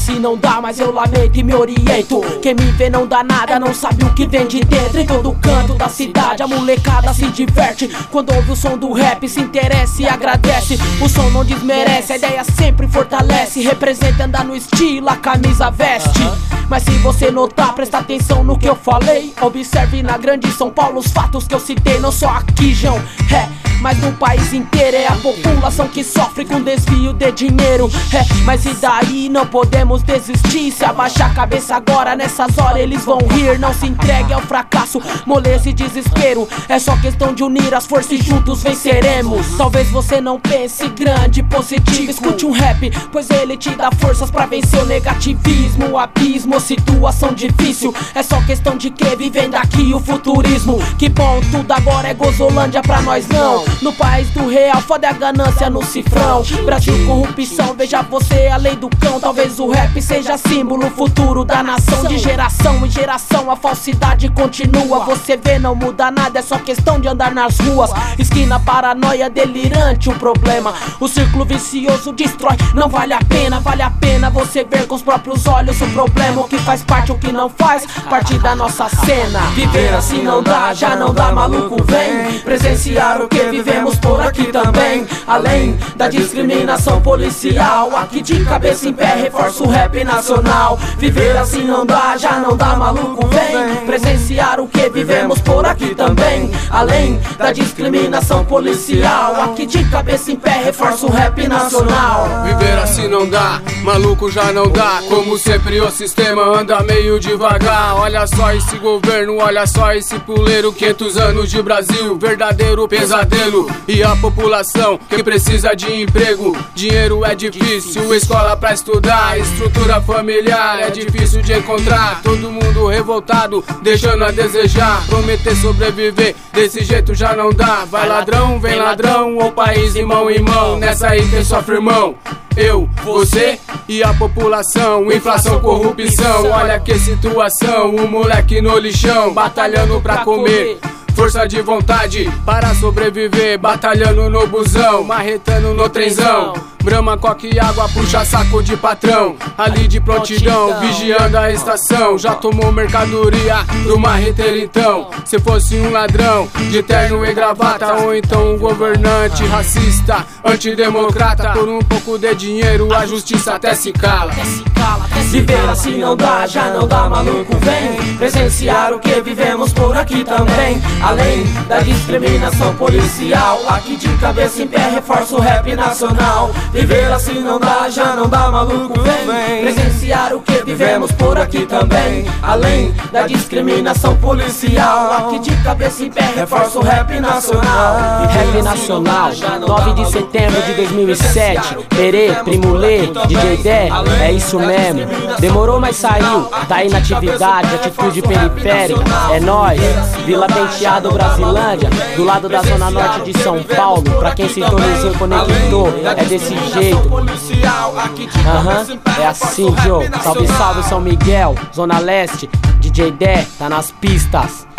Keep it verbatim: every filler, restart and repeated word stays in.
assim não dá, mas eu lamento e me oriento. Quem me vê não dá nada, não sabe o que vem de dentro. Em todo canto da cidade a molecada se diverte quando ouve o som do rap, se interessa e agradece. O som não desmerece, a ideia sempre fortalece. Representa andar no estilo, a camisa veste. Mas se você notar, presta atenção no que eu falei. Observe na grande São Paulo os fatos que eu citei. Não só aqui, João, é, mas no país inteiro. É a população que sofre com desvio de dinheiro. É, mas e daí? Não podemos desistir. Se abaixar a cabeça agora, nessas horas eles vão rir. Não se entregue ao fracasso, moleza e desespero. É só questão de unir as forças e juntos venceremos. Talvez você não pense grande, positivo. Escute um rap, pois ele te dá forças pra vencer o negativismo, o abismo, situação difícil. É só questão de que vivendo aqui o futurismo. Que bom, tudo agora é Gozolândia pra nós não. No país do real, foda a ganância no cifrão. Brasil, corrupção, veja você a lei do cão. Talvez o rap seja símbolo futuro da nação. De geração em geração a falsidade continua. Você vê, não muda nada, é só questão de andar nas ruas. Esquina, paranoia, delirante o problema. O círculo vicioso destrói, não vale a pena. Vale a pena você ver com os próprios olhos o problema. O que faz parte, o que não faz parte da nossa cena. Viver assim não dá, já não dá, maluco, vem presenciar o que vivemos por aqui também. Além da discriminação policial, aqui de cabeça em pé reforça o rap nacional. Viver assim não dá, já não dá, maluco, vem presenciar o que vivemos por aqui também. Além da discriminação policial, aqui de cabeça em pé reforça o rap nacional. Viver assim não dá, maluco, já não dá. Como sempre o sistema anda meio devagar. Olha só esse governo, olha só esse puleiro. Quinhentos anos de Brasil, verdadeiro pesadelo. E a população que precisa de emprego. Dinheiro é difícil, escola pra estudar. Estrutura familiar é difícil de encontrar. Todo mundo revoltado, deixando a desejar. Prometer sobreviver, desse jeito já não dá. Vai ladrão, vem ladrão, o país de mão em mão. Nessa aí quem sofre, irmão? Eu, você e a população. Inflação, corrupção, olha que situação. O moleque no lixão, batalhando pra comer. Força de vontade para sobreviver, batalhando no busão, marretando no trenzão. Brama, coque e água, puxa saco de patrão. Ali de prontidão, vigiando a estação. Já tomou mercadoria do marreteiro então. Se fosse um ladrão de terno e gravata, ou então um governante racista, antidemocrata. Por um pouco de dinheiro a justiça até se cala. Viver assim não dá, já não dá, maluco, vem presenciar o que vivemos por aqui também. Além da discriminação policial, aqui de cabeça em pé reforça o rap nacional. Viver assim não dá, já não dá, maluco, vem presenciar o que vivemos por aqui também. Além da discriminação policial, aqui de cabeça em pé reforça o rap nacional. Rap nacional, nove de setembro de dois mil e sete. Perê, Primo Lê, D J Dé, é isso mesmo. Demorou, mas saiu, tá aí na atividade, atitude periférica. É nóis, Vila Penteado, Brasilândia, do lado da zona norte de São Paulo. Pra quem sintonizou, conectou, é desse jeito. Aham, uhum, é assim, Joe. Salve, salve São Miguel, Zona Leste, D J Dé, tá nas pistas.